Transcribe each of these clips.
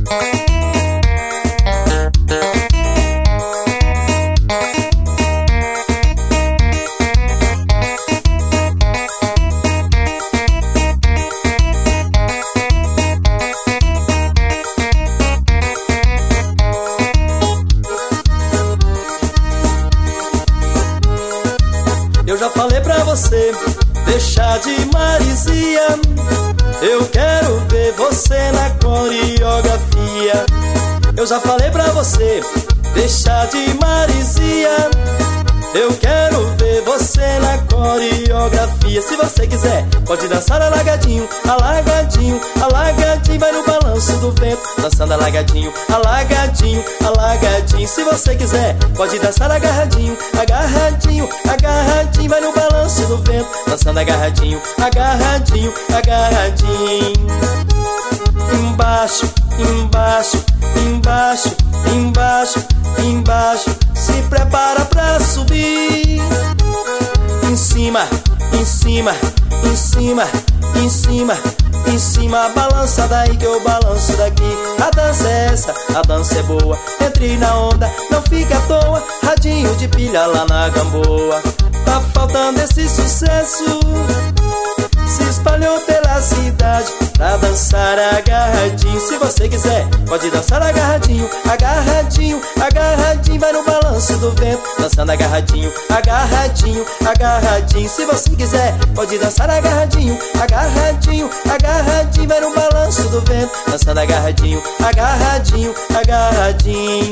Eu já falei pra você deixar de marisia. Eu quero ver você na coreografia. Eu já falei pra você deixar de marisia. Eu quero ver você na coreografia. Se você quiser, pode dançar alagadinho, alagadinho, alagadinho. Vai no balanço do vento, dançando alagadinho, alagadinho, alagadinho. Se você quiser, pode dançar agarradinho, agarradinho, agarradinho. Vai no balanço do vento, dançando agarradinho, agarradinho, agarradinho. Embaixo, embaixo, embaixo, embaixo, embaixo. Se prepara pra subir. Em cima, em cima, em cima, em cima, em cima. Balança daí que eu balanço daqui. A dança é essa, a dança é boa. Entre na onda, não fica à toa. Radinho de pilha lá na Gamboa. Tá faltando esse sucesso. Se espalhou pela cidade pra dançar agarradinho. Se você quiser, pode dançar agarradinho, agarradinho, agarradinho. Vai no balanço do vento, dançando agarradinho, agarradinho, agarradinho. Se você quiser, pode dançar agarradinho, agarradinho, agarradinho. Vai no balanço do vento, dançando agarradinho, agarradinho, agarradinho.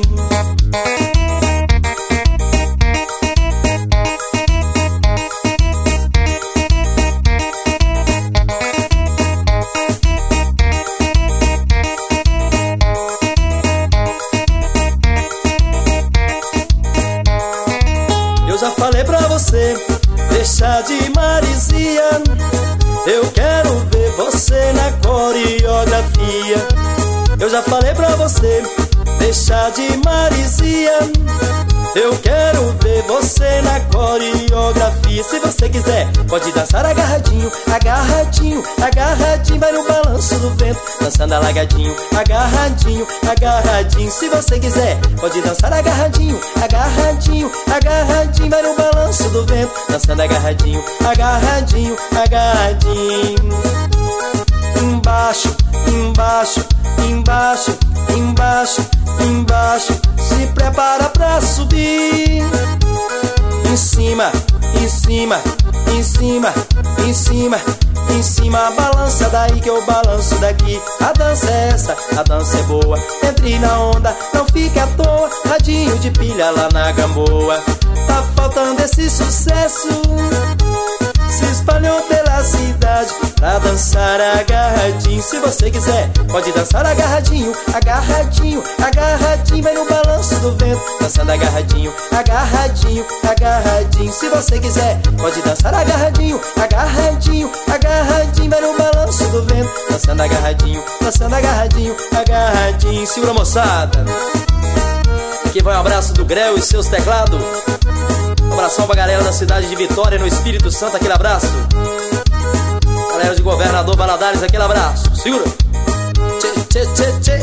Eu já falei pra você deixar de marisia. Eu quero ver você na coreografia. Eu já falei pra você deixar de marisia. Eu quero ver você na coreografia. Se você quiser, pode dançar agarradinho, agarradinho, agarradinho. Vai no balanço do vento, dançando alagadinho, agarradinho, agarradinho. Se você quiser, pode dançar agarradinho, agarradinho, agarradinho. Vai no balanço do vento, dançando agarradinho, agarradinho, agarradinho. Embaixo, embaixo, embaixo, embaixo, embaixo. Se prepara pra subir. Em cima, em cima, em cima, em cima, em cima. Balança daí que eu balanço daqui. A dança é essa, a dança é boa. Entre na onda, não fique à toa. Radinho de pilha lá na Gamboa. Tá faltando esse sucesso. Se espalhou pela cidade pra dançar agarradinho. Se você quiser, pode dançar agarradinho, agarradinho, agarradinho. Vai no balanço do vento, dançando agarradinho, agarradinho, agarradinho. Se você quiser, pode dançar agarradinho, agarradinho, agarradinho. Vai no balanço do vento, dançando agarradinho, dançando agarradinho, agarradinho. Segura, moçada. Aqui vai um abraço do Grel e seus teclados. Um abração pra galera da cidade de Vitória, no Espírito Santo, aquele abraço. Galera de Governador Valadares, aquele abraço. Segura. Tchê, tchê, tchê, tchê.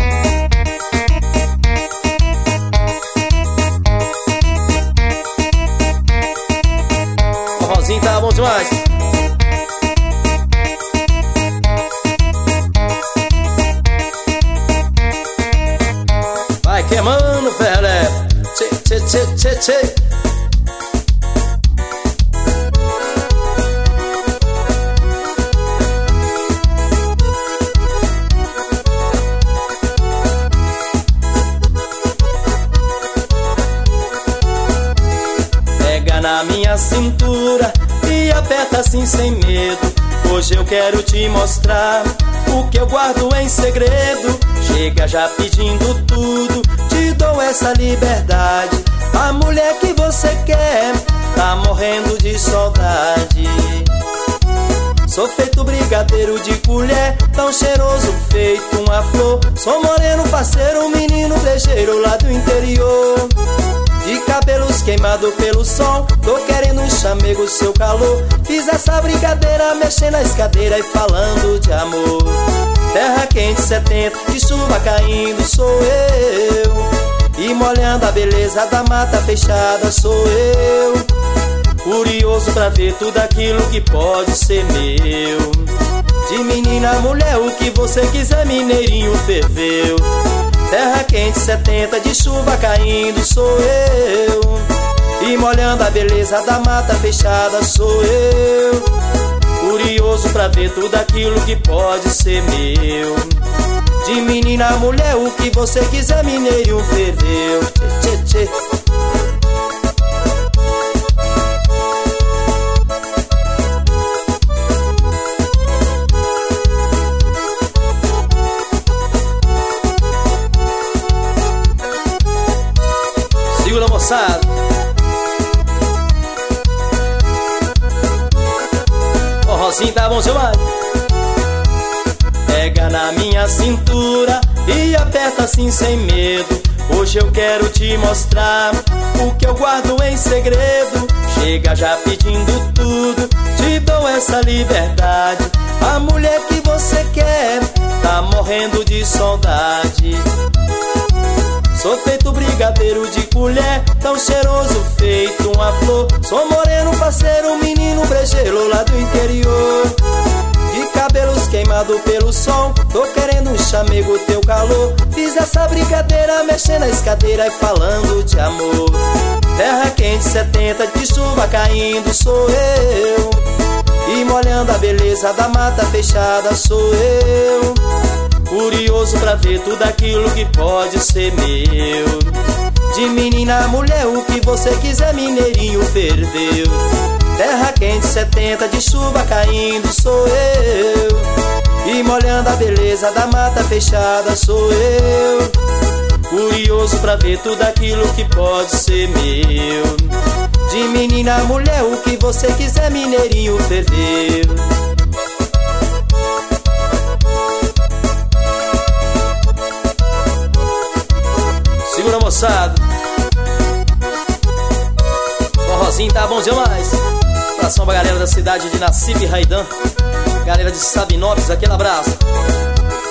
O forrozinho tá bom demais. Vai queimando, velho. Tchê, tchê, tchê, tchê, tchê. Na minha cintura e aperta assim sem medo. Hoje eu quero te mostrar o que eu guardo em segredo. Chega já pedindo tudo, te dou essa liberdade. A mulher que você quer tá morrendo de saudade. Sou feito brigadeiro de colher, tão cheiroso feito uma flor. Sou moreno parceiro, menino brejeiro lá do interior. De cabelos queimados pelo sol, tô querendo um chamego, seu calor. Fiz essa brincadeira, mexendo na escadeira e falando de amor. Terra quente 70, de chuva caindo sou eu. E molhando a beleza da mata fechada sou eu. Curioso pra ver tudo aquilo que pode ser meu. De menina a mulher, o que você quiser, mineirinho ferveu. Terra quente 70, de chuva caindo sou eu. E molhando a beleza da mata fechada sou eu. Curioso pra ver tudo aquilo que pode ser meu. De menina a mulher, o que você quiser, mineirinho ferveu. Tchê, tchê, tchê. Segura, moçada. Forrozinho tá bom demais. Pega na minha cintura e aperta assim sem medo. Hoje eu quero te mostrar o que eu guardo em segredo. Chega já pedindo tudo, te dou essa liberdade. A mulher que você quer tá morrendo de saudade. Sou feito brigadeiro de colher, tão cheiroso feito uma flor. Sou moreno, parceiro, menino brejeiro lá do interior. De cabelos queimados pelo sol, tô querendo um chamego, teu calor. Fiz essa brincadeira, mexendo na escadeira e falando de amor. Terra quente 70, de chuva caindo sou eu. E molhando a beleza da mata fechada sou eu. Curioso pra ver tudo aquilo que pode ser meu. De menina a mulher, o que você quiser, mineirinho ferveu. Terra quente 70, de chuva caindo sou eu. E molhando a beleza da mata fechada sou eu. Curioso pra ver tudo aquilo que pode ser meu. De menina a mulher, o que você quiser, mineirinho ferveu. Segura, moçada. Forrozinho tá bom demais. Abração pra galera da cidade de Nassib e Raidan, galera de Sabinópolis, aquele abraço.